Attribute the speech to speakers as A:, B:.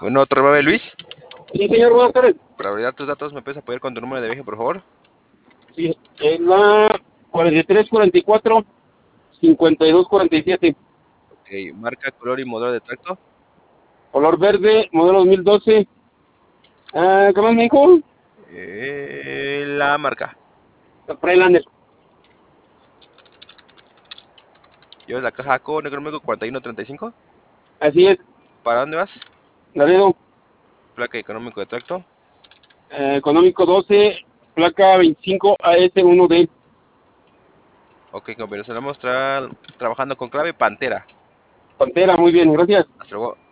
A: Bueno, otro breve Luis.
B: Sí, señor, buenas tardes.
A: Para validar tus datos, ¿me puedes apoyar con tu número de viaje, por favor?
B: Sí, es la 4344-5247.
A: Ok, marca, color y modelo de tracto.
B: Color verde, modelo 2012. ¿Qué más me dijo?
A: La marca.
B: Freilander.
A: ¿Llevas la caja con económico 4135?
B: Así es,
A: ¿Para dónde vas?
B: Laredo.
A: Placa económico de tracto.
B: Económico 12, placa 25 AS1D.
A: Ok, compañeros, se la vamos a mostrar trabajando con clave Pantera.
B: Pantera, muy bien, gracias.
A: Hasta luego.